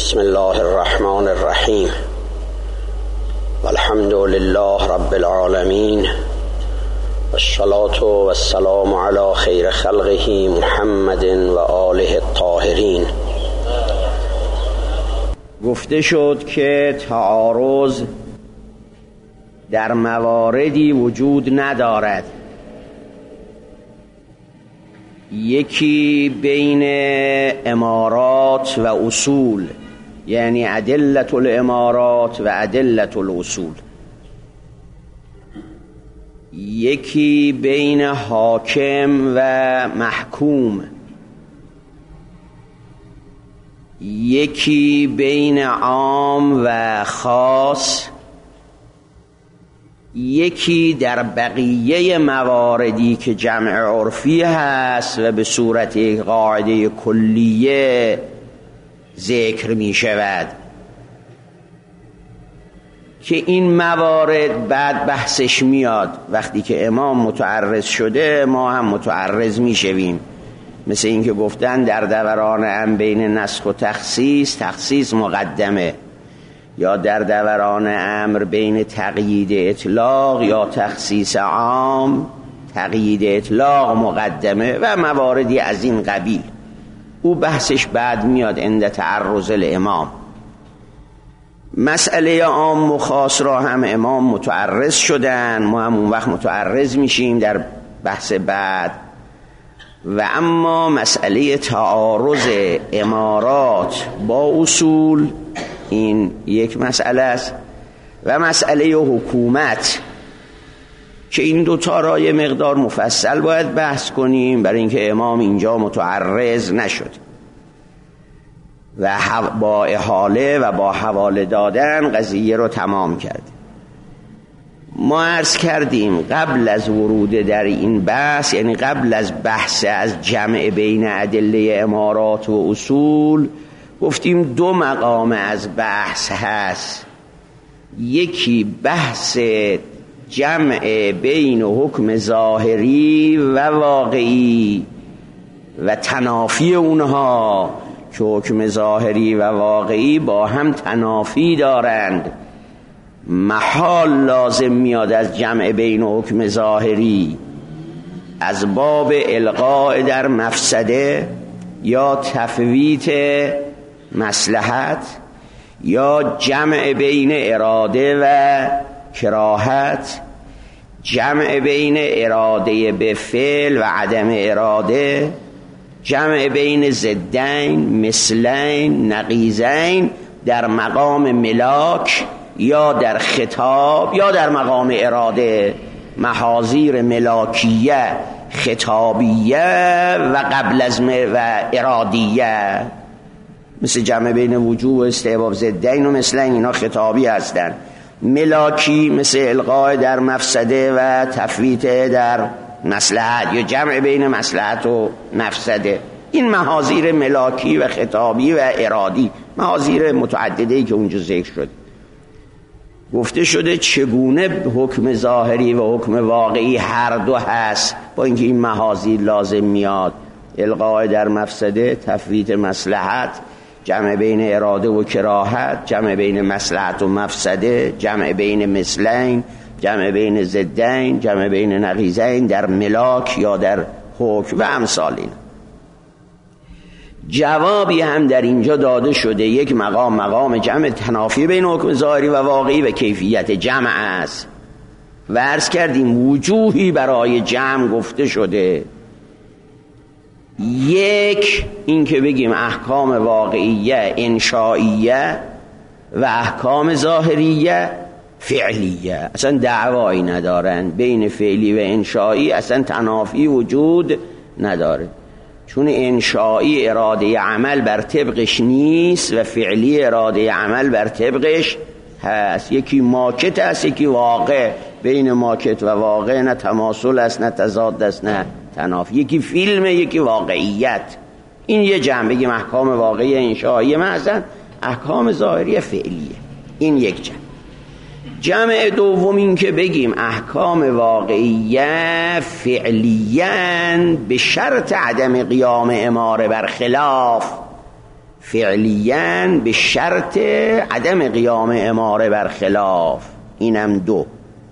بسم الله الرحمن الرحیم والحمد لله رب العالمین والصلاة والسلام علی خیر خلقه محمد و آله الطاهرین. گفته شد که تعارض در مواردی وجود ندارد، یکی بین امارات و اصول، یعنی ادلة الامارات و ادلة الاصول، یکی بین حاکم و محکوم، یکی بین عام و خاص، یکی در بقیه مواردی که جمع عرفی هست و به صورت قاعده کلیه ذکر می شود که این موارد بعد بحثش میاد. وقتی که امام متعرض شده ما هم متعرض می شویم، مثل این که گفتن در دوران امر بین نسخ و تخصیص مقدمه، یا در دوران امر بین تقیید اطلاق یا تخصیص عام تقیید اطلاق مقدمه و مواردی از این قبیل. او بحثش بعد میاد عند تعرض الامام. مسئله عام و خاص را هم امام متعرض شدن، ما هم اون وقت متعرض میشیم در بحث بعد. و اما مسئله تعارض امارات با اصول، این یک مسئله است، و مسئله حکومت که این دوتا را یه مقدار مفصل باید بحث کنیم، برای اینکه امام اینجا متعرض نشد و با احاله و با حواله دادن قضیه رو تمام کرد. ما عرض کردیم قبل از ورود در این بحث، یعنی قبل از بحث از جمع بین ادله امارات و اصول، گفتیم دو مقام از بحث هست. یکی بحث جمع بین حکم ظاهری و واقعی و تنافی اونها، که حکم ظاهری و واقعی با هم تنافی دارند. محال لازم میاد از جمع بین حکم ظاهری از باب القاء در مفسده یا تفویت مصلحت، یا جمع بین اراده و کراهت، جمع بین اراده به فعل و عدم اراده، جمع بین ضدین مثلین نقیضین در مقام ملاک یا در خطاب یا در مقام اراده، محاذیر ملاکیه خطابیه و قبل از و ارادیه، مثل جمع بین وجوب و استحباب ضدین و مثلین، اینا خطابی هستن. ملاکی مثل القاء در مفسده و تفویت در مصلحت، یا جمع بین مصلحت و مفسده. این محاذیر ملاکی و خطابی و ارادی، محاذیر متعدده‌ای که اونجا ذکر شد. گفته شده چگونه حکم ظاهری و حکم واقعی هر دو هست، با اینکه این محاذیر لازم میاد: القاء در مفسده، تفویت مصلحت، جمع بین اراده و کراهت، جمع بین مصلحت و مفسده، جمع بین مثلین، جمع بین ضدین، جمع بین نقیضین در ملاک یا در حکم و امثال این. جوابی هم در اینجا داده شده. یک مقام جمع تنافی بین حکم ظاهری و واقعی و کیفیت جمع است. و عرض کردیم وجوهی برای جمع گفته شده. یک، این که بگیم احکام واقعیه انشائیه و احکام ظاهریه فعلیه، اصلا دعوایی ندارن. بین فعلی و انشائی اصلا تنافی وجود نداره، چون انشائی اراده عمل بر طبقش نیست و فعلی اراده عمل بر طبقش هست. یکی ماکت است، یکی واقع. بین ماکت و واقع نه تماثل است نه تضاد است نه تنافی. یکی فیلم، یکی واقعیت. این یه جمع بگیم احکام واقعی انشائی مثلا، احکام ظاهری فعلیه. این یک جمع. جمع دوم این که بگیم احکام واقعیه فعلیاً به شرط عدم قیام اماره بر خلاف، فعلیاً به شرط عدم قیام اماره بر خلاف. اینم 2.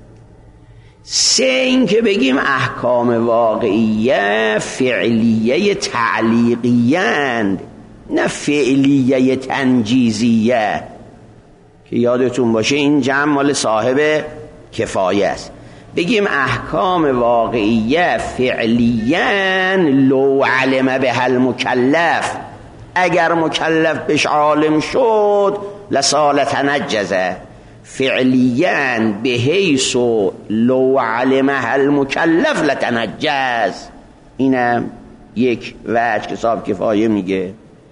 3 این که بگیم احکام واقعیه فعلیه تعلیقیند، نه فعلیه تنجیزیه، که یادتون باشه این جمع مال صاحب کفایه است. بگیم احکام واقعیه فعلیاً لو علم به المکلف، اگر مکلف بهش عالم شد لسال تنجزه. فعلیاً به حیث لو علمه المکلف لتنجز. اینم یک وجه که صاحب کفایه میگه.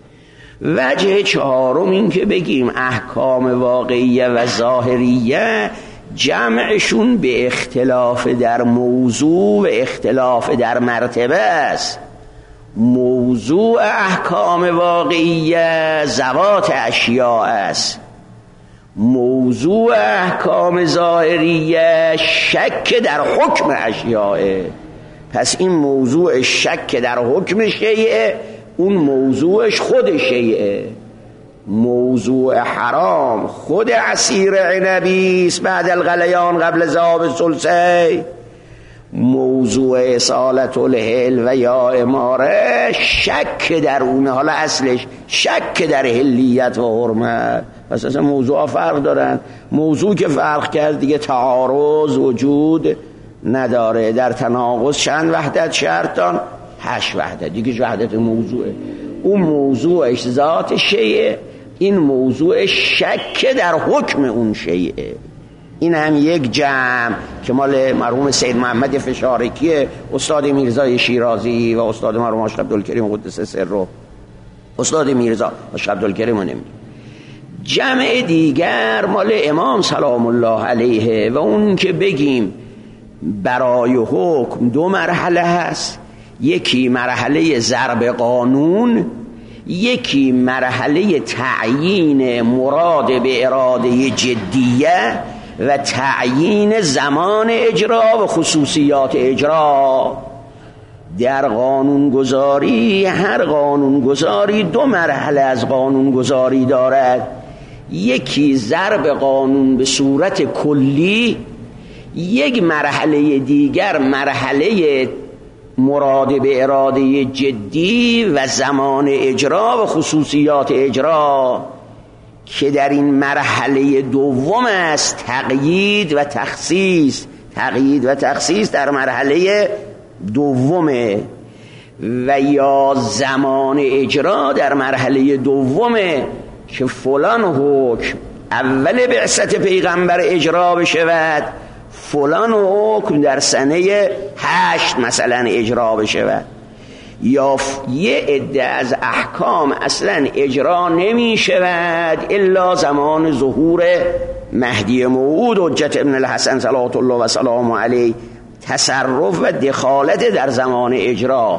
وجه 4 این که بگیم احکام واقعیه و ظاهریه جمعشون به اختلاف در موضوع و اختلاف در مرتبه است. موضوع احکام واقعیه ذوات اشیاء است، موضوع احکام ظاهریه شک در حکم اشیاء. پس این موضوع شک در حکم شیء، اون موضوعش خود شیء. موضوع حرام خود عصیر عنبی است بعد الغلیان قبل ذهاب الثلثی. موضوع اصالت الحل و یا اماره شک در اونه، حالا اصلش شک در حلیت و حرمت. پس اصلا موضوع فرق دارن. موضوع که فرق کرد دیگه تعارض وجود نداره. در تناقض چند وحدت شرطان؟ 8 وحدت. دیگه وحدت موضوعه، اون موضوعش ذات شیء، این موضوع شک در حکم اون شیء. این هم یک جمع که مال مرحوم سید محمد فشارکی، استاد میرزا شیرازی و استاد مرحوم آشق عبدالکریم قدس سره. استاد میرزا آشق عبدالکریم رو نمیدونم. جمع دیگر مال امام سلام الله علیه و اون که بگیم برای حکم 2 مرحله هست. یکی مرحله ضرب قانون، یکی مرحله تعیین مراد به اراده جدیه و تعیین زمان اجرا و خصوصیات اجرا. در قانونگذاری هر قانونگذاری 2 مرحله از قانونگذاری دارد. یکی ضرب قانون به صورت کلی، یک مرحله دیگر مرحله مراد به اراده جدی و زمان اجرا و خصوصیات اجرا، که در این مرحله دوم است تقیید و تخصیص. تقیید و تخصیص در مرحله دومه و یا زمان اجرا در مرحله دومه که فلان حکم اول بعثت پیغمبر اجرا بشود، فلان حکم در سنه 8 مثلا اجرا بشود. یا یه عده از احکام اصلا اجرا نمی شود الا زمان ظهور مهدی موعود حجت ابن الحسن صلوات الله و سلام علیه. تصرف و دخالت در زمان اجرا.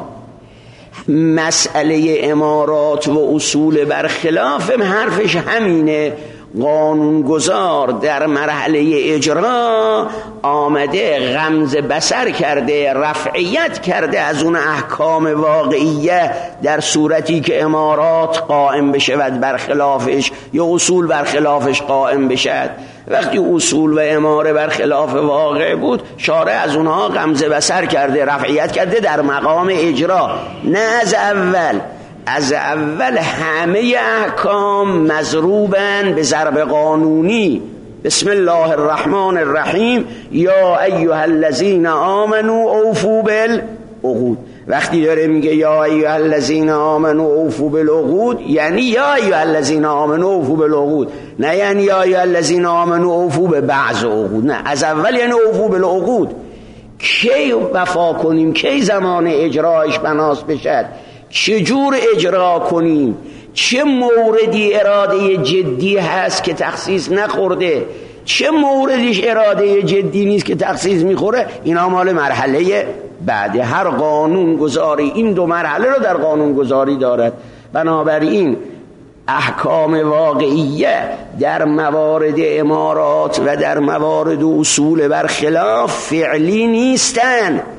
مسئله امارات و اصول برخلاف حرفش همینه. قانونگذار در مرحله اجرا آمده غمز بصر کرده، رفعیت کرده از اون احکام واقعیه در صورتی که امارات قائم بشود برخلافش یا اصول برخلافش قائم بشد. وقتی اصول و اماره برخلاف واقع بود شارع از اونها غمز بصر کرده، رفعیت کرده در مقام اجرا، نه از اول. از اول همه احکام مضروبن به ضرب قانونی. بسم الله الرحمن الرحیم یا ایها الذین آمنوا اوفوا بالعقود. وقتی داره میگه یا ایها الذین آمنوا اوفوا بالعقود یعنی یا ایها الذین آمنوا اوفوا بالعقود، نه یعنی یا ایها الذین آمنوا اوفوا به بعض عقود. نه، از اول یعنی اوفوا بالعقود. کی وفا کنیم؟ کی زمان اجراش بناس بشد؟ چجور اجرا کنیم؟ چه موردی اراده جدی هست که تخصیص نخورده؟ چه موردش اراده جدی نیست که تخصیص میخوره؟ اینا مال مرحله بعد. هر قانون گذاری این 2 مرحله رو در قانون گذاری دارد. بنابراین احکام واقعیه در موارد امارات و در موارد اصول برخلاف فعلی نیستن.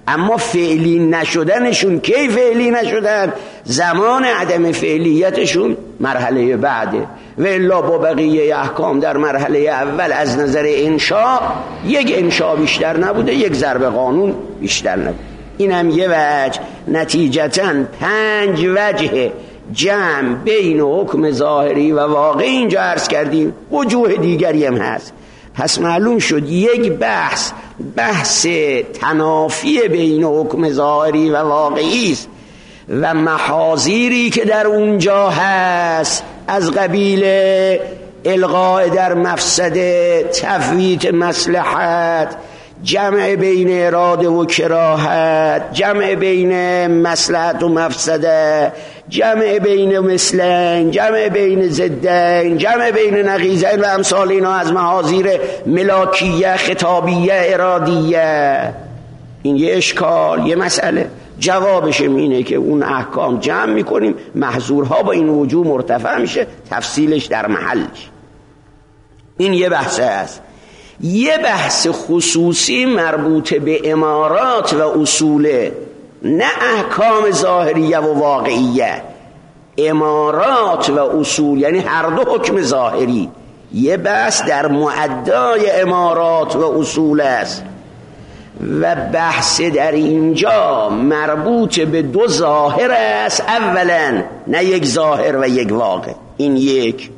اما فعلی نشدنشون کی فعلی نشدن؟ زمان عدم فعلیتشون مرحله بعده، و الا با بقیه احکام در مرحله اول از نظر انشاء یک انشاء بیشتر نبوده، یک ضرب قانون بیشتر نبوده. این هم یه وجه. نتیجتاً 5 وجه جمع بین حکم ظاهری و واقعی اینجا عرض کردیم، وجوه دیگری هم هست. پس معلوم شد یک بحث تنافی بین حکم ظاهری و واقعی است و محاذیری که در اونجا هست از قبیل الغاء در مفسده، تفویت مصلحت، جمع بین اراده و کراهت، جمع بین مصلحت و مفسده، جمع بین مثلین، جمع بین ضدین، جمع بین نقیضین و امثال اینا از محاذیر ملاکیه، خطابیه، ارادیه. این یه اشکال، یه مسئله. جوابش اینه که اون احکام جمع میکنیم، محظورها با این وجوه مرتفع میشه، تفصیلش در محلش. این یه بحث است. یه بحث خصوصی مربوط به امارات و اصوله، نه احکام ظاهریه و واقعیه. امارات و اصول یعنی هر دو حکم ظاهری. یه بحث در معدای امارات و اصول است و بحث در اینجا مربوط به 2 ظاهر است. اولا نه یک ظاهر و یک واقع، این یک.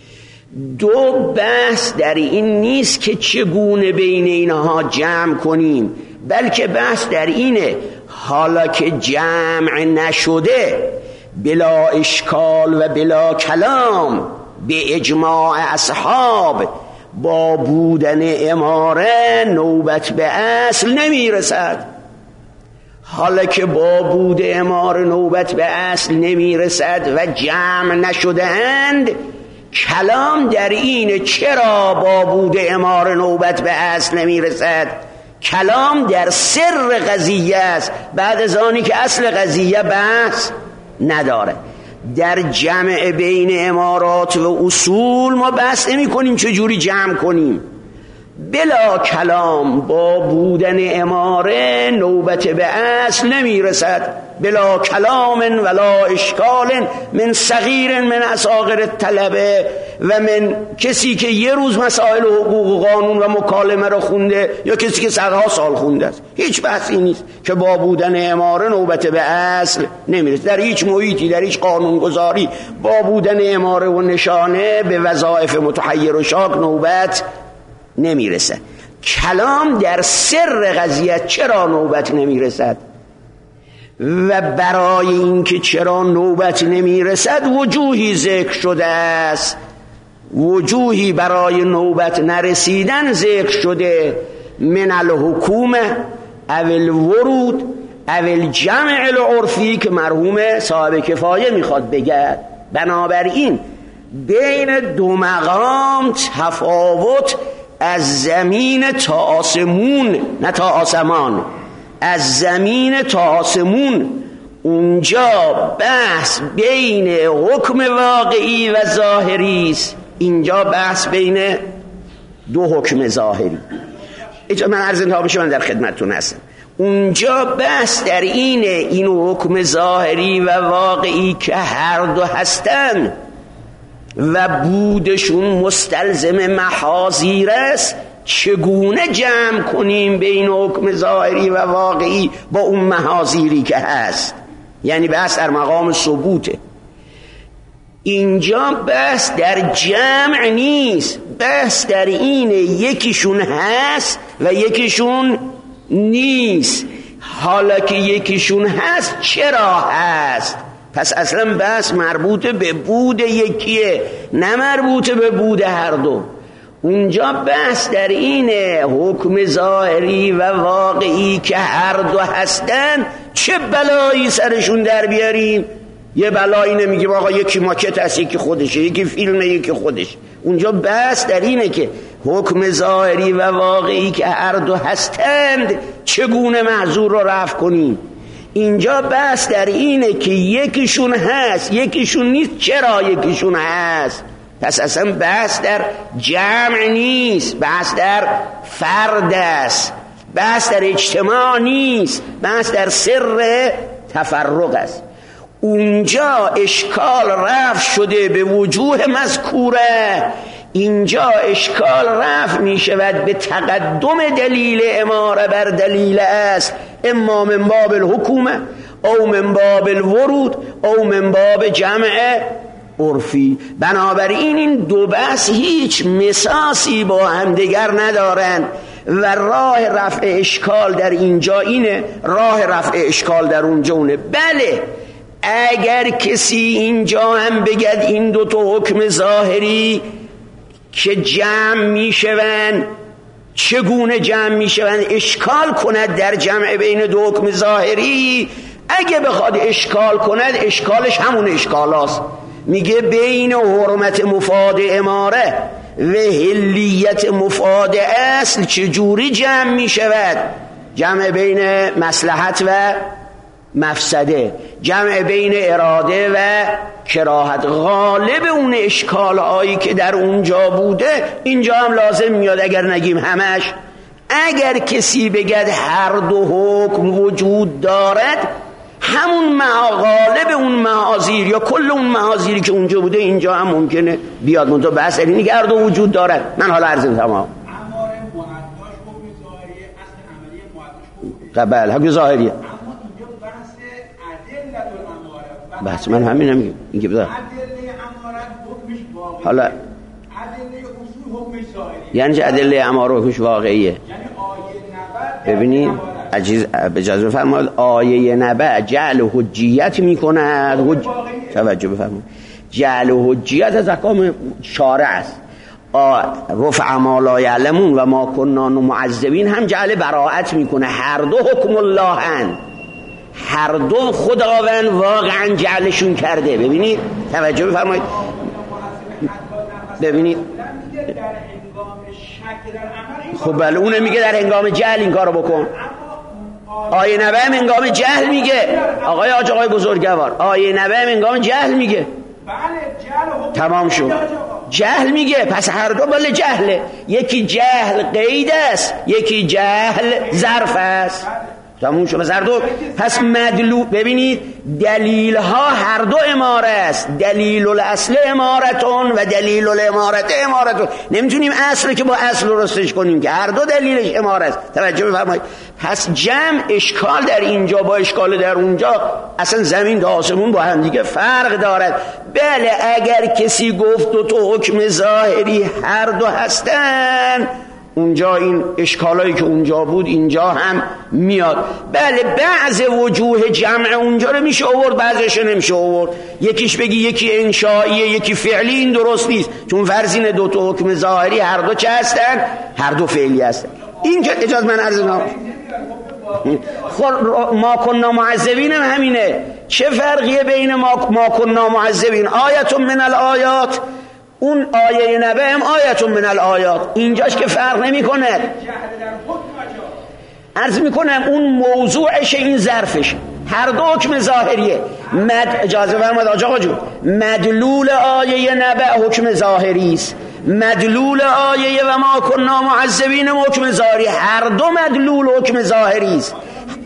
2 بحث در این نیست که چگونه بین اینها جمع کنیم، بلکه بحث در اینه حالا که جمع نشده بلا اشکال و بلا کلام به اجماع اصحاب با بودن اماره نوبت به اصل نمیرسد. حالا که با بود اماره نوبت به اصل نمیرسد و جمع نشده اند، کلام در اینه چرا با بود اماره نوبت به اصل نمیرسد. کلام در سر قضیه است، بعد از آنی که اصل قضیه بحث نداره. در جمع بین امارات و اصول ما بحث نمی کنیم چجوری جمع کنیم. بلا کلام با بودن اماره نوبت به اصل نمی رسد. بلا کلام ولا اشکال من صغیر من اصاغر الطلبه، و من کسی که یه روز مسائل حقوق و قانون و مکالمه رو خونده یا کسی که صدها سال خونده است. هیچ بحثی نیست که با بودن اماره نوبت به اصل نمیرسه. در هیچ محیطی، در هیچ قانونگذاری با بودن اماره و نشانه به وظایف متحیر و شاک نوبت نمیرسه. کلام در سر قضیه چرا نوبت نمیرسد و برای اینکه چرا نوبت نمیرسد وجوهی ذکر شده است. وجوهی برای نوبت نرسیدن ذکر شده، من الحکومه او الورود او الجمع العرفی که مرحوم صاحب کفایه میخواد بگه. بنابراین بین 2 مقام تفاوت از زمین تا آسمون، نه تا آسمان، از زمین تا آسمون. اونجا بحث بین حکم واقعی و ظاهری است، اینجا بحث بین 2 حکم ظاهری. من عرض انتها بشه، من در خدمتتون هستم. اونجا بحث در اینه این حکم ظاهری و واقعی که هر دو هستن و بودشون مستلزم محاذیر است، چگونه جمع کنیم بین حکم ظاهری و واقعی با اون محاذیری که هست. یعنی بحث در مقام ثبوته. اینجا بحث در جمع نیست، بحث در اینه یکیشون هست و یکیشون نیست. حالا که یکیشون هست چرا هست؟ پس اصلا بحث مربوط به بود یکیه، نه مربوط به بود هر دو. اونجا بحث در اینه حکم ظاهری و واقعی که هر دو هستن چه بلایی سرشون در بیاریم. یه بلایی نمیگیم آقا یکی ماکت هست یکی خودشه، یکی فیلمه یکی خودش. اونجا بحث در اینه که حکم ظاهری و واقعی که هر دو هستند چگونه معذور رو رفع کنیم. اینجا بحث در اینه که یکیشون هست یکیشون نیست، چرا یکیشون هست. پس اصلا بحث در جمع نیست، بحث در فرد است. بحث در اجتماع نیست، بحث در سر تفرق است. اونجا اشکال رفع شده به وجوه مذکوره، اینجا اشکال رفع می شود به تقدم دلیل اماره بر دلیل اصل، اما من باب الحکومه او من باب الورود او من باب جمع عرفی. بنابراین این دو بحث هیچ مساسی با همدیگر ندارند و راه رفع اشکال در اینجا اینه، راه رفع اشکال در اونجا اونه. بله اگر کسی اینجا هم بگد این دو تا حکم ظاهری که جمع میشوند، چگونه جمع میشوند، اشکال کند در جمع بین دو حکم ظاهری، اگه بخواد اشکال کند اشکالش همون اشکال هست. میگه بین حرمت مفاد اماره و حلیت مفاد اصل چجوری جمع میشود؟ جمع بین مصلحت و مفسده، جمع بین اراده و کراهت. غالب اون اشکال هایی که در اونجا بوده اینجا هم لازم میاد، اگر نگیم همش. اگر کسی بگد هر دو حکم وجود دارد، همون غالب اون محاذیر یا کل اون محاذیری که اونجا بوده اینجا هم ممکنه بیاد. منتها بحث اینه که هر دو وجود دارد. من حالا عرض تمام قبل حکم ظاهریه. بحث من همین میگم اینکه بذار حالا یعنی چه ادله اماره حکمش واقعیه؟ ببینید اجازه بفرمایید، آیه نبأ جعل حجیت میکند. توجه بفرمایید، جعل حجیت از احکام شارع است. رفع ما لا یعلمون و ما کننا معذبین هم جعل براءت میکنه. هر دو حکم الله هن، هر دو خداوند واقعا جعلشون کرده. ببینید توجه بفرمایید، ببینید خب بله اونه میگه در هنگام جهل این کارو بکن. آیه نبأ هنگام جهل میگه، آقای بزرگوار، آیه نبأ هنگام جهل میگه. تمام شد، جهل میگه. پس هر دو بله جهله، یکی جهل قید است، یکی جهل ظرف است. تموم شد. هر دو پس مدلول. ببینید دلیل ها هر دو اماره است، دلیل الاصل امارتون و دلیل الامارت امارتون. نمیتونیم اصل که با اصل درستش کنیم که هر دو دلیلش اماره است. توجه بفرمایید. پس جمع اشکال در اینجا با اشکال در اونجا اصلا زمین تا آسمون با هم دیگه فرق دارد. بله اگر کسی گفت دو تا حکم ظاهری هر دو هستن، اونجا این اشکالایی که اونجا بود اینجا هم میاد. بله بعض وجوه جمع اونجا رو میشه آورد، بعضش نمیشه آورد. یکیش بگی یکی انشائیه یکی فعلی، این درست نیست، چون فرض اینه دو تا حکم ظاهری هر دو چه هستن؟ هر دو فعلی هستن. این که اجازه من عرض کنم ما کننا معذبین هم همینه. چه فرقیه بین ما کننا معذبین؟ آیت من الآیات، اون آیه نبأ هم آیت من الآیات، اینجاش که فرق نمی کنه. عرض می کنم اون موضوعش این ظرفش هر دو حکم ظاهریه. اجازه فرمایید آقا جون، مدلول آیه نبأ حکم ظاهری است، مدلول آیه و ما کننا معذبین حکم ظاهری، هر دو مدلول حکم ظاهری است.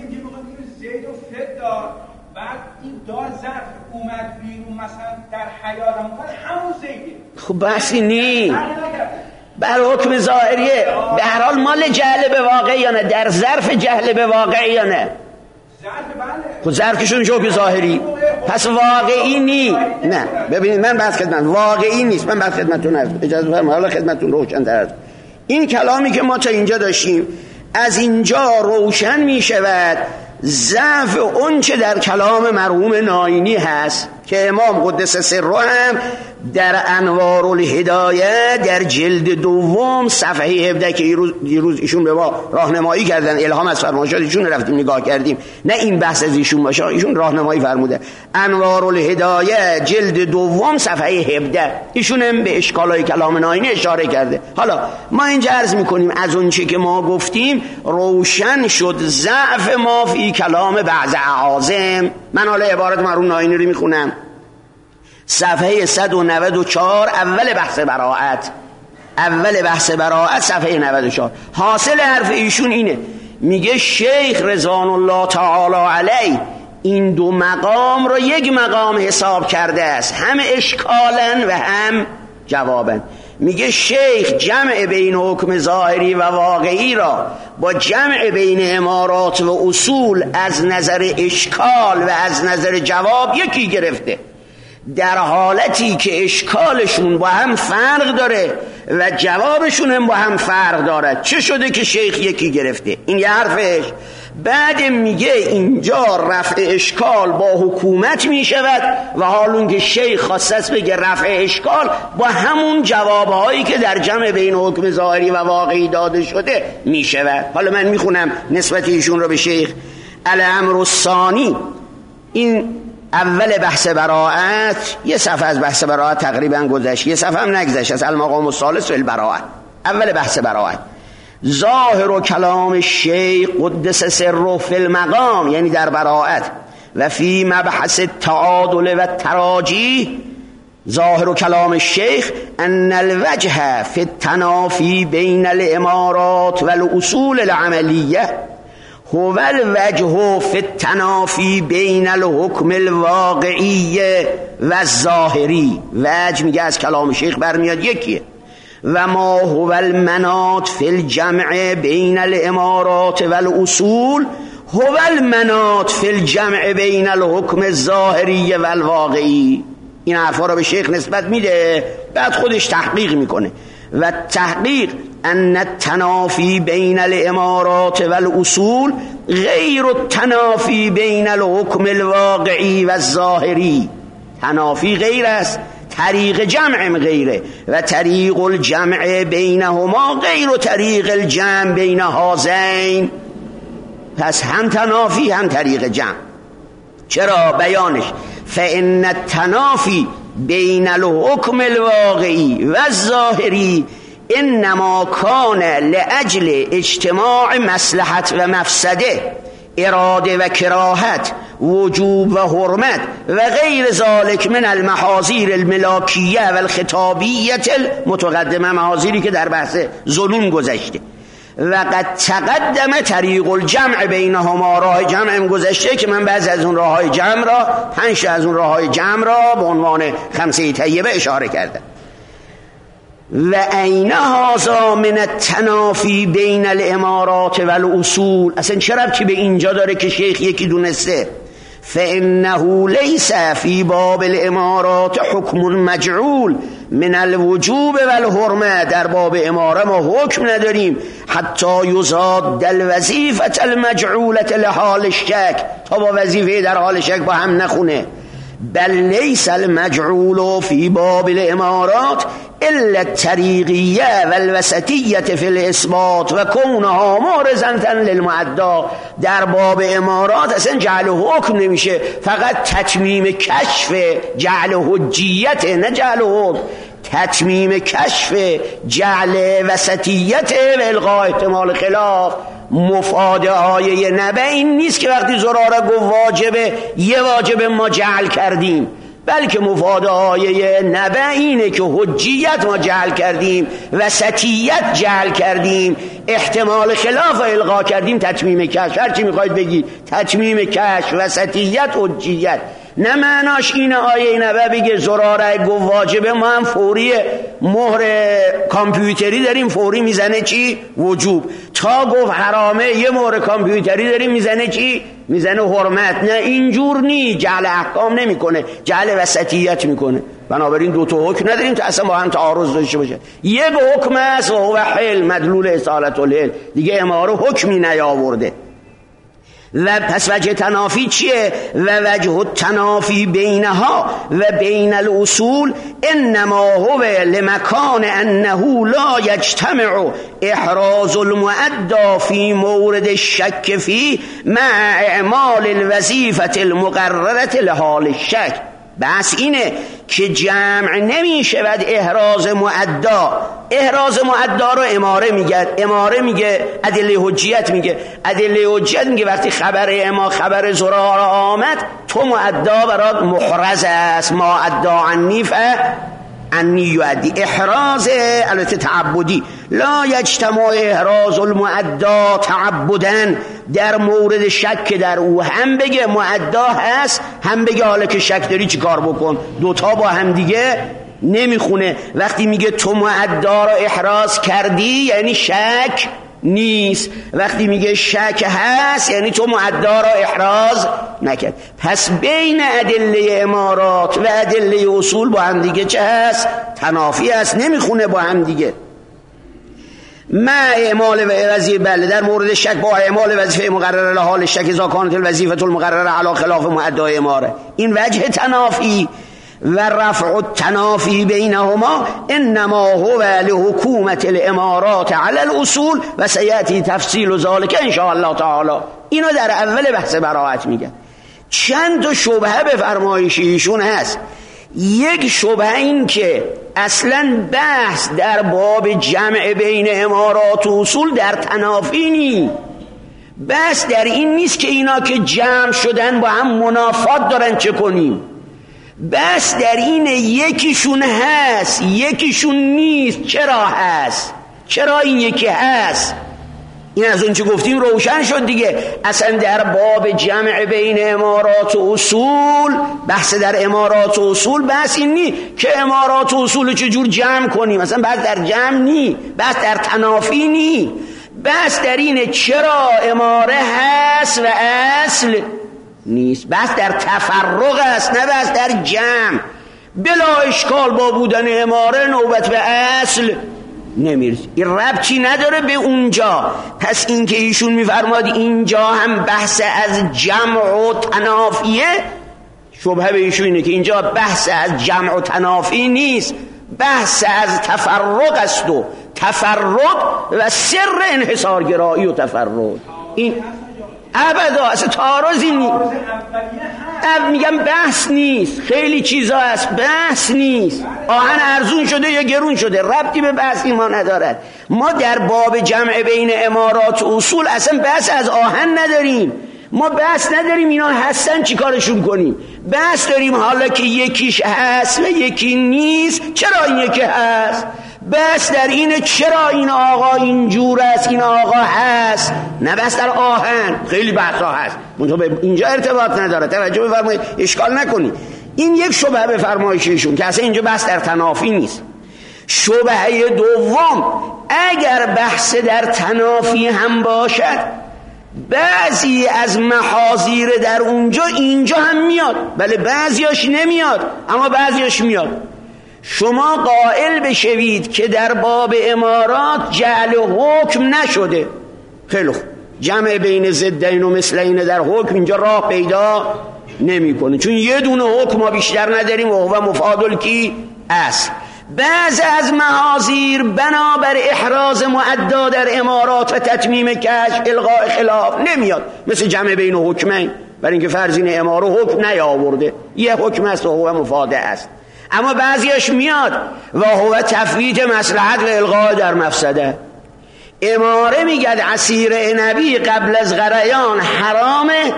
بعد این دار ظرف اومد بیرون مثلا در حیات همون زیده. خب بحثی نی بر حکم ظاهریه. به هر حال مال جهل به واقع یا نه؟ در ظرف جهل به واقع یا نه؟ خب ظرفشون حکم ظاهری، پس واقعی نی. نه ببینید من بحث خدمت واقعی نیست، من بحث خدمتتون اجازه بفرمایید حالا خدمتتون روشن تر. این کلامی که ما تا اینجا داشتیم از اینجا روشن می شود ضعف اون چه در کلام مرحوم ناینی هست که امام قدس سره هم در انوار الهدایه در جلد دوم صفحه 17 که دیروز ایشون به ما راهنمایی کردن، الهام از فرمایشات ایشون رفتیم نگاه کردیم، نه این بحث از ایشون باشه، ایشون راهنمایی فرموده. انوار الهدایه جلد دوم صفحه 17 ایشون هم به اشکالای کلام ناینی اشاره کرده. حالا ما اینجا عرض میکنیم از اون چه که ما گفتیم روشن شد ضعف ما فی کلام بعض اعاظم. من حالا عبارت مرحوم ناینی رو میخونم، صفحه 194 اول بحث براءت صفحه 94. حاصل حرف ایشون اینه میگه شیخ رضوان الله تعالی علیه این دو مقام رو یک مقام حساب کرده است، هم اشکالا و هم جوابا. میگه شیخ جمع بین حکم ظاهری و واقعی را با جمع بین امارات و اصول از نظر اشکال و از نظر جواب یکی گرفته، در حالتی که اشکالشون با هم فرق داره و جوابشون هم با هم فرق داره. چه شده که شیخ یکی گرفته؟ این یه حرفش. بعد میگه اینجا رفع اشکال با حکومت میشود و حالون که شیخ خواست بگه رفع اشکال با همون جوابهایی که در جمع بین حکم ظاهری و واقعی داده شده میشود. حالا من میخونم نسبت ایشون رو به شیخ. الامر الثانی، این اول بحث براءت، یه صفحه از بحث براءت تقریبا گذشت، یه صفحه هم نگذشت، از المقام الثالث فی البراءت. اول بحث براءت، ظاهر و کلام الشیخ قدس سره فی المقام، یعنی در براءت، و فی مبحث التعادل و التراجیح، ظاهر و کلام الشیخ ان الوجه فی التنافی بین الامارات و الاصول العملیه هو الوجه فی التنافی بین الحکم الواقعی و الظاهری. وجه میگه از کلام شیخ برمیاد یکیه. و ما هو المناط فی الجمع بین الامارات و الاصول هو المناط فی الجمع بین الحکم الظاهری و الواقعی. این حرفا رو به شیخ نسبت میده، بعد خودش تحقیق میکنه. و تحقیق ان التنافی بین الامارات و الاصول غیر التنافی بین الحکم الواقعی و الظاهری. تنافی غیر است، طریق جمع غیره، و طریق الجمع بینهما غیر طریق الجمع بین هذین. پس هم تنافی هم طریق جمع. چرا؟ بیانش فإن التنافی بین الحکم الواقعی و الظاهری انما کان لاجل اجتماع مصلحت و مفسده، اراده و کراهت، وجوب و حرمت و غیر ذالک من المحاذیر الملاکیه و الخطابیه المتقدمه، محاذیری که در بحث ظنون گذشته. و قد تقدم طریق الجمع بینهما، راه جمع هم گذشته که من بعضی از اون راههای جمع را، 5 از اون راههای جمع را به عنوان خمسه طیبه اشاره کردم. و عین هذا من التنافی بین الامارات و الاصول، اصلا چه ربطی به اینجا داره که شیخ یکی دونسته؟ فانه لیس فی باب الامارات حکم مجعول من الوجوب و الحرمه. در باب اماره ما حکم نداریم حتی یزاد الوظیفه المجعوله لحال الشک، تا با وظیفه در حال شک با هم نخونه. بل لیس المجعول فی باب الامارات الا الطریقیه و الوسطیه فی الاثبات و کونها مارزنتا للمعدا. در باب امارات اصلا جعل حکم نمیشه، فقط تتمیم کشف جعل حجیت، نه جعل حکم. تتمیم کشف جعل وسطیت و الغاء احتمال خلاف. مفاده آیه نبع این نیست که وقتی زراره گفت واجبه یه واجب ما جعل کردیم، بلکه مفاده آیه نبع اینه که حجیت ما جعل کردیم، وسطیت جعل کردیم، احتمال خلاف الغا کردیم، تتمیم کشف. هرچی میخواید بگید، تتمیم کشف، وسطیت، حجیت. نه معناش این آیه نبع بگه زراره گفت واجبه ما هم فوری مهر کامپیوتری داریم فوری میزنه چی؟ وجوب. تا گفت حرامه یه مهر کامپیوتری داریم میزنه چی؟ میزنه حرمت. نه اینجور نی، جعل احکام نمیکنه، جعل وسطیت میکنه. بنابراین دو تا حکم نداریم تا اصلا با هم تعارض داشته باشه. یک حکم است و هو حل، مدلول اصالت الحل، دیگه اماره حکمی نیاورده. و پس وجه تنافی چیه؟ و وجه التنافی بینها و بین الاصول انما هو لمکان انه لا یجتمع احراز المؤدى فی مورد الشک فی مع اعمال الوظیفه المقرره لحال الشک. بس اینه که جمع نمی شود احراز مؤدا. احراز مؤدا رو اماره میگه، اماره میگه ادله حجیت، میگه ادله حجیت میگه وقتی خبر اما خبر زرار آمد تو مؤدا برات محرز است، ما ادعا عنی انی یؤدی احراز البته تعبدی، لا یجتمع احراز المعدا تعبدن، در مورد شک در او هم بگه معدا هست هم بگه حالا که شک داری چی کار بکن، دوتا با هم دیگه نمیخونه. وقتی میگه تو معدا رو احراز کردی یعنی شک نیست، وقتی میگه شک هست یعنی تو معدا را احراز نکرد. پس بین ادله امارات و ادله اصول با هم دیگه چه هست؟ تنافی هست، نمیخونه با هم دیگه. ما اعمال وظیفه، بله در مورد شک با اعمال وظیفه مقرره لحال شک اذا کانت الوظیفه المقرره علی خلاف معدای اماره، این وجه تنافی. و رفع التنافی بینهما انما هو لحکومت الامارات علی الاصول و سیأتی تفصیل ذلك ان شاء الله تعالی. اینو در اول بحث براءت میگن. چند تا شبهه به فرمایش ایشون هست. یک شبهه این که اصلا بحث در باب جمع بین امارات و اصول در تنافی نی، بحث در این نیست که اینا که جمع شدن با هم منافات دارن چه کنیم، بس در این یکیشون هست یکیشون نیست. چرا هست؟ چرا این یکی هست؟ این از اون چه گفتیم روشن شد دیگه. اصلا در باب جمع بین امارات و اصول، بحث در امارات و اصول بحث این نی که امارات و اصول چجور جمع کنیم، اصلا بحث در جمع نی، بحث در تنافی نی، بحث در اینه چرا اماره هست و اصل نیست، بس در تفرق است نه بس در جمع. بلا اشکال با بودن اماره نوبت به اصل نمیرسه، این ربطی نداره به اونجا. پس این که ایشون میفرماد اینجا هم بحث از جمع و تنافیه، شبهه به ایشون اینه که اینجا بحث از جمع و تنافی نیست، بحث از تفرق است و تفرق و سر انحصارگرایی و تفرق. این ابدا اصلا تعارضی نیست. میگم بحث نیست، خیلی چیزا هست بحث نیست. آهن ارزون شده یا گرون شده ربطی به بحثی ما ندارد. ما در باب جمع بین امارات و اصول اصلا بحث از آهن نداریم، ما بحث نداریم اینا هستن چی کارشون کنیم، بحث داریم حالا که یکیش هست و یکی نیست چرا این یکی هست، بس در اینه چرا این آقا اینجور است این آقا هست، نه بس در آهن. خیلی بحثا هست منتها به اینجا ارتباط نداره، توجه بفرمایید اشکال نکنید. این یک شبهه به فرمایششون که اصلا اینجا بحث در تنافی نیست. شبهه دوم، اگر بحث در تنافی هم باشد بعضی از محاذیر در اونجا اینجا هم میاد، بله بعضیاش نمیاد اما بعضیاش میاد. شما قائل بشوید که در باب امارات جعل حکم نشده، خیلی خوب، جمع بین ضدین و مثلین در حکم اینجا راه پیدا نمیکنه، چون یه دونه حکم ما بیشتر نداریم و هو مفادل کی است. بعض از محاذیر بنابر احراز معدا در امارات و تتمیم کشف الغاء خلاف نمیاد، مثل جمع بین حکمین، برای اینکه فرضین اماره حکم نیاورده، یه حکم است و هو مفاده است. اما بعضیش میاد و هو تفویت مصلحت و الغاء در مفسده. اماره میگد عصیر عنبی قبل از غریان حرامه،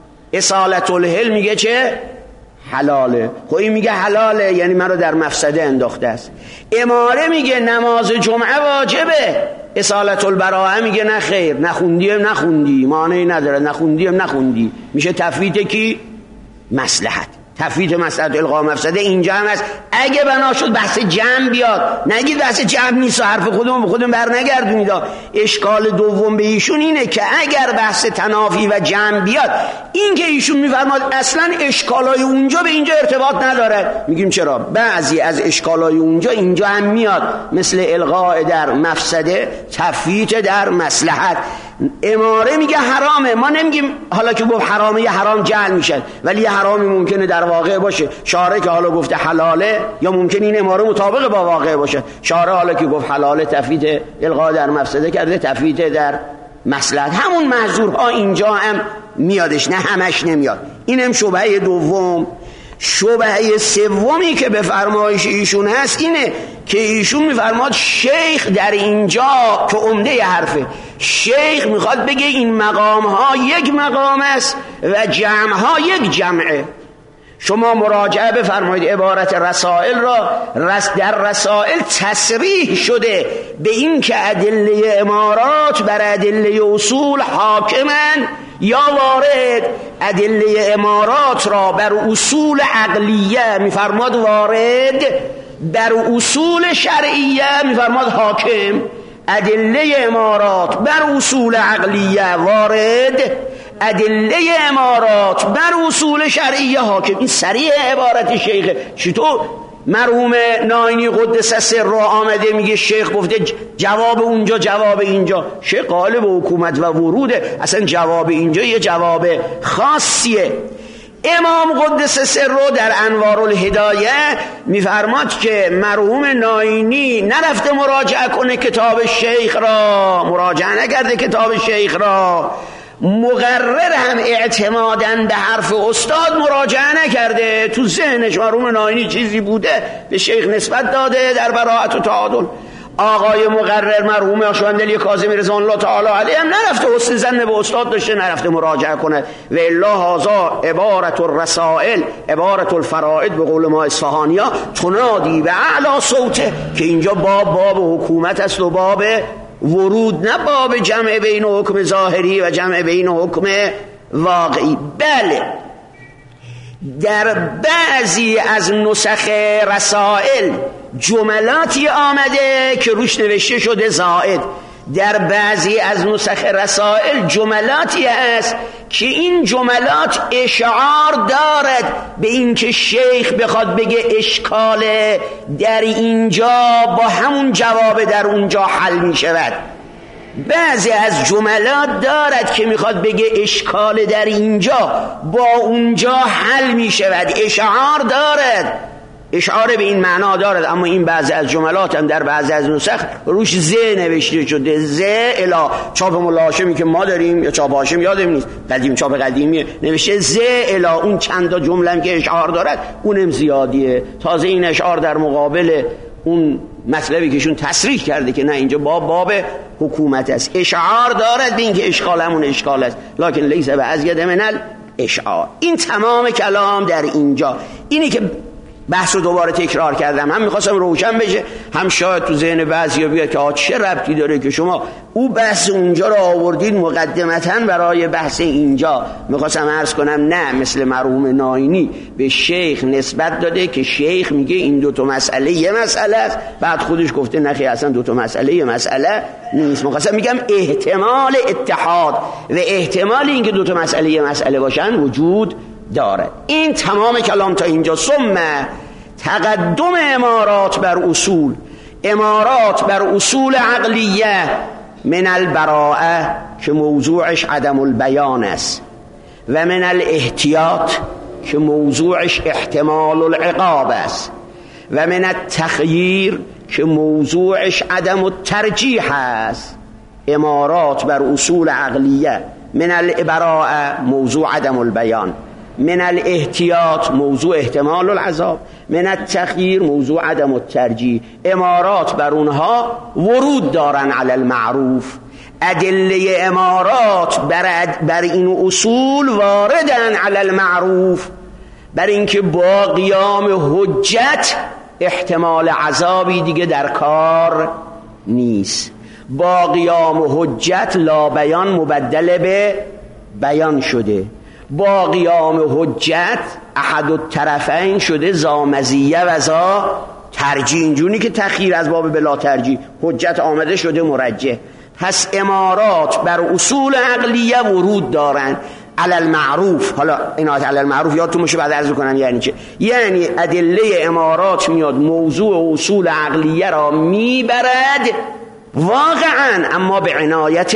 اصالت الحل میگه چه؟ حلاله. خب این میگه حلاله یعنی من رو در مفسده انداخته است. اماره میگه نماز جمعه واجبه، اصالت البراءه میگه نه خیر، نخوندی هم نخوندی معنی نداره، نخوندی هم نخوندی، میشه تفویت کی؟ مصلحت، تفویت مصلحت الغاء مفسده. اینجا هم هست. اگه بنا شد بحث جمع بیاد، نگید بحث جمع نیست و حرف خودمون به خودمون بر نگردونید. اشکال دوم به ایشون اینه که اگر بحث تنافی و جمع بیاد، این که ایشون میفرماد اصلا اشکالای اونجا به اینجا ارتباط نداره، میگیم چرا؟ بعضی از اشکالای اونجا اینجا هم میاد، مثل الغاء در مفسده، تفویت در مصلحت. اماره میگه حرامه، ما نمیگیم حالا که گفت حرامه یه حرام جعل میشه، ولی یه حرامی ممکنه در واقع باشه. شارع که حالا گفته حلاله یا ممکن این اماره مطابق با واقع باشه. شارع حالا که گفت حلاله تفویت الغاء در مفسده کرده، تفویت در مصلحت. همون محظورها اینجا هم میادش، نه همش نمیاد. اینم شبهه دوم. شبهه سومی که به فرمایش ایشون هست اینه که ایشون میفرماد شیخ در اینجا که عمده حرفه، شیخ میخواد بگه این مقام ها یک مقام است و جمع ها یک جمعه. شما مراجعه بفرمایید عبارت رسائل را. در رسائل تصریح شده به این که ادله امارات بر ادله اصول حاکمن یا وارد. ادله امارات را بر اصول عقلیه میفرماد وارد، بر اصول شرعیه میفرماد حاکم. ادله امارات بر اصول عقلیه وارد، ادله امارات بر اصول شرعیه حاکم. این صریح عبارت شیخ. چطور مرحوم ناینی قدس سر را آمده میگه شیخ گفته جواب اونجا جواب اینجا؟ شیخ قائل به حکومت و وروده، اصلا جواب اینجا یه جواب خاصیه. امام قدس سر رو در انوار الهدایه میفرماد که مرحوم ناینی نرفته مراجعه کنه کتاب شیخ را، مراجعه نکرده کتاب شیخ را، مقرر هم اعتماداً به حرف استاد مراجعه نکرده. تو ذهنش مرحوم ناینی چیزی بوده به شیخ نسبت داده در براءت و تعادل. آقای مقرر مرحوم آشوندلی کاظمی رضوان الله تعالی علیه هم نرفته حسن ظن به استاد داشته، نرفته مراجعه کنه. و الا هذا عبارت الرسائل عبارت الفرائض به قول ما اصفهانیا تنادی به اعلی صوته، که اینجا باب حکومت است و باب ورود، نه باب جمع بین حکم ظاهری و جمع بین حکم واقعی. بله در بعضی از نسخ رسائل جملاتی آمده که روش نوشته شده زائد. در بعضی از نسخ رسائل جملاتی هست که این جملات اشعار دارد به اینکه شیخ بخواد بگه اشکال در اینجا با همون جواب در اونجا حل می شود. بعضی از جملات دارد که میخواد بگه اشکال در اینجا با اونجا حل می شود. اشعار دارد، اشعار به این معنا دارد، اما این بعضی از جملات هم در بعضی از نسخ روش ز نوشته شده. ز الا چاپ مولا هاشمی که ما داریم یا چاپ هاشم یادم نیست، قدیم چاپ قدیمی نوشته ز الا اون چند جمله هم که اشعار دارد اونم زیادیه. تازه این اشعار در مقابل اون مطلبی که ایشون تصریح کرده که نه اینجا باب حکومت است. اشعار دارد به این که اشکال همون اشکال است، لکن لیس به ازید من الاشعار. این تمام کلام در اینجا. اینی که بحث رو دوباره تکرار کردم، هم میخواستم روشن بشه، هم شاید تو ذهن بعضیا بیاد که چه ربطی داره که شما او بحث اونجا رو آوردید مقدمتاً برای بحث اینجا. میخواستم عرض کنم نه، مثل مرحوم ناینی به شیخ نسبت داده که شیخ میگه این دوتا مسئله یه مسئله است، بعد خودش گفته نخی اصلا دوتا مسئله یه مسئله نیست. میخواستم میگم احتمال اتحاد و احتمال اینکه دوتا مسئله یه مسئله باشن وجود داره. این تمام کلام تا اینجا. ثم تقدم امارات بر اصول، امارات بر اصول عقلیه من البراءه که موضوعش عدم البیان است، و من الاحتیاط که موضوعش احتمال العقاب است، و من التخییر که موضوعش عدم الترجیح است. امارات بر اصول عقلیه من البراءه موضوع عدم البیان، من الاحتیاط موضوع احتمال العذاب، من التخییر موضوع عدم الترجیح. امارات بر اونها ورود دارن علی المعروف. ادله امارات بر این اصول واردن علی المعروف، بر اینکه با قیام حجت احتمال عذابی دیگه در کار نیست. با قیام حجت لا بیان مبدل به بیان شده، با قیام حجت احد الطرفین شده زا مزیه و زا ترجیح. اینجوری که تخییر از باب بلا ترجیح، حجت آمده شده مرجح. پس امارات بر اصول عقلیه ورود دارن علی المعروف. حالا اینات علی المعروف یادتون باشه بعد عرض کنم یعنی چه. یعنی ادله امارات میاد موضوع اصول عقلیه را میبرد واقعا، اما به عنایت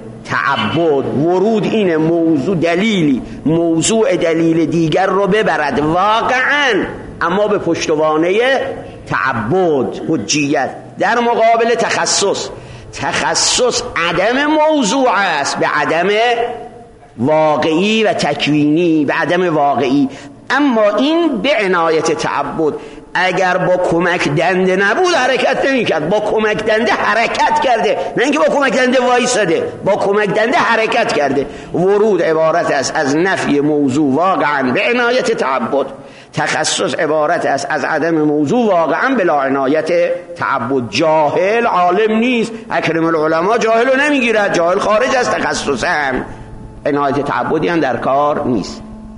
تعبد. ورود اینه موضوع دلیلی موضوع دلیل دیگر رو ببرد واقعا، اما به پشتوانه تعبد حجیت. در مقابل تخصص، تخصص عدم موضوع است به عدم واقعی و تکوینی، به عدم واقعی، اما این به عنایت تعبد. اگر با کمک دنده نبود حرکت نمی‌کرد. با کمک دنده حرکت کرده، نه اینکه با کمک دنده وایساده، با کمک دنده حرکت کرده. ورود عبارت است از نفی موضوع واقعا به عنایت تعبد، تخصص عبارت است از عدم موضوع واقعا بلا عنایت تعبد. جاهل عالم نیست، اکرم العلماء جاهل رو نمیگیرد، جاهل خارج از تخصص هم، عنایت تعبدی هم در کار نیست.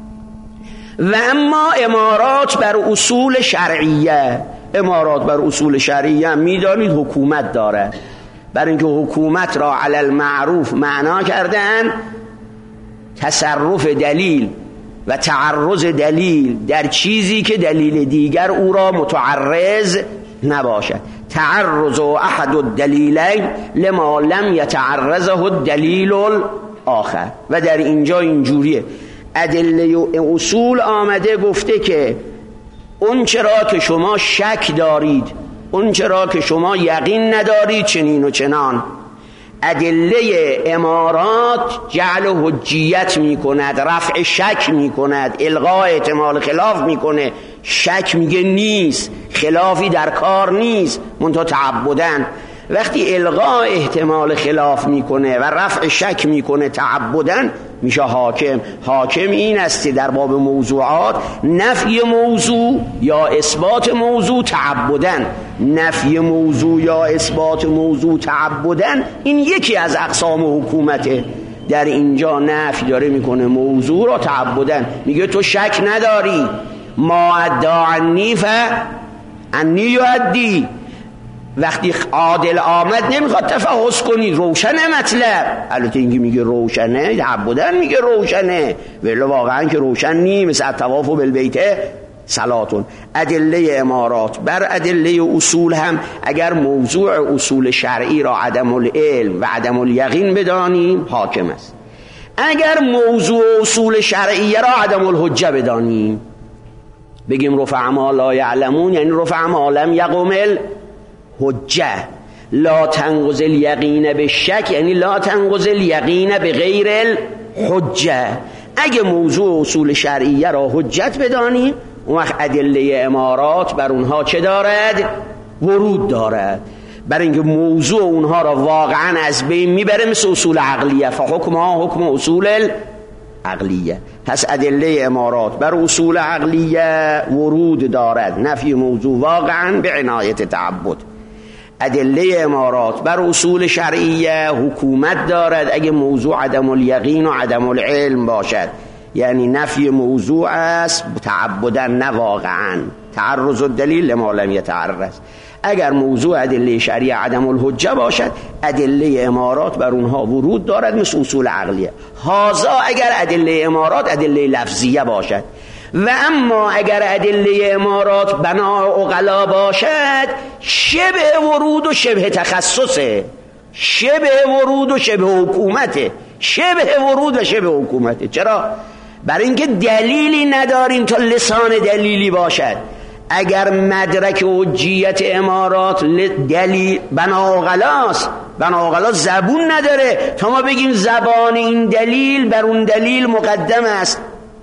و اما امارات بر اصول شرعیه، امارات بر اصول شرعیه میدانید حکومت داره، برای اینکه حکومت را علی المعروف معنا کردن تصرف دلیل و تعرض دلیل در چیزی که دلیل دیگر او را متعرض نباشد. تعرض احد الدلیلین لما لم یتعرضه الدلیل الاخر. و در اینجا اینجوریه، ادله و اصول آمده گفته که اون چرا که شما شک دارید، اون چرا که شما یقین ندارید چنین و چنان. ادله امارات جعل حجیت می کند، رفع شک می کند، الغاء احتمال خلاف می کنه. شک میگه نیست، خلافی در کار نیست، منتها تعبدن. وقتی الغاء احتمال خلاف میکنه و رفع شک میکنه تعبدن، میشه حاکم. حاکم این است در باب موضوعات نفی موضوع یا اثبات موضوع تعبدن. نفی موضوع یا اثبات موضوع تعبدن این یکی از اقسام حکومته. در اینجا نفی داره میکنه موضوع را تعبدن، میگه تو شک نداری، ما ادعا عنی فعنی یؤدی. وقتی عادل آمد نمیخواد تفحص کنید، روشنه مطلب. البته اینکه میگه روشنه تعبدن میگه روشنه، ولی واقعا که روشن نی، مثل الطواف بالبیت صلاتون. ادله امارات بر ادله اصول هم اگر موضوع اصول شرعی را عدم العلم و عدم الیقین بدانیم حاکم است. اگر موضوع اصول شرعی را عدم الحجه بدانیم، بگیم رفع ما لا یعلمون، یعنی رفع ما لم یقم حجه. لا تنقض الیقین بالشک، یعنی لا تنقض الیقین بغیر الحجه. اگه موضوع اصول شرعیه را حجت بدانیم، اون وقت ادله امارات بر اونها چه دارد؟ ورود دارد. برای اینکه موضوع اونها را واقعا از بین میبره، مثل اصول عقلیه، فحکمها حکم اصول عقلیه. پس ادله امارات بر اصول عقلیه ورود دارد، نفی موضوع واقعا به عنایت تعبد. ادله امارات بر اصول شرعیه حکومت دارد اگه موضوع عدم الیقین و عدم العلم باشد، یعنی نفی موضوع است تعبدن نه واقعا، تعرض الدلیل لما لم یتعرض. اگر موضوع ادله شرعیه عدم الحجه باشد، ادله امارات بر اونها ورود دارد مثل اصول عقلیه. هذا اگر ادله امارات ادله لفظیه باشد. و اما اگر ادله امارات بنا عقلا باشد، شبه ورود و شبه تخصصه، شبه ورود و شبه حکومته، شبه ورود و شبه حکومته. چرا؟ برای اینکه دلیلی نداریم تا لسان دلیلی باشد. اگر مدرک حجیت امارات دلیل بنا عقلاست، بنا عقلا زبون نداره تا ما بگیم زبان این دلیل بر اون دلیل مقدم است،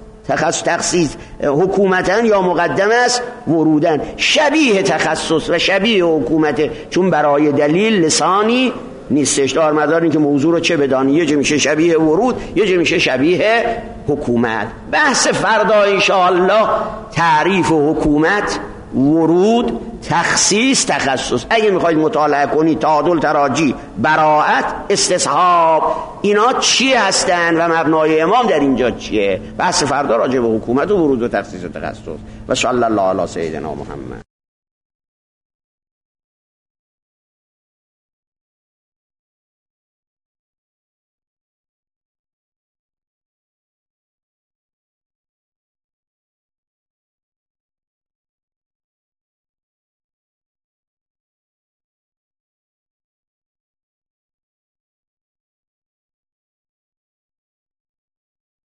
تخصیص حکومتن یا مقدم است ورودن. شبیه تخصص و شبیه حکومته، چون برای دلیل لسانی نیستش. دار مدار این که موضوع رو چه بدانی، یه جا میشه شبیه ورود، یه جا میشه شبیه حکومت. بحث فردا انشاءالله تعریف حکومت، ورود، تخصیص، تخصص. اگه میخواید مطالعه کنید تعادل، تراجی، براءت، استصحاب، اینا چی هستن و مبنای امام در اینجا چیه؟ بحث فردا راجع به حکومت و ورود و تخصیص و تخصص. و صلی الله علی سیدنا محمد.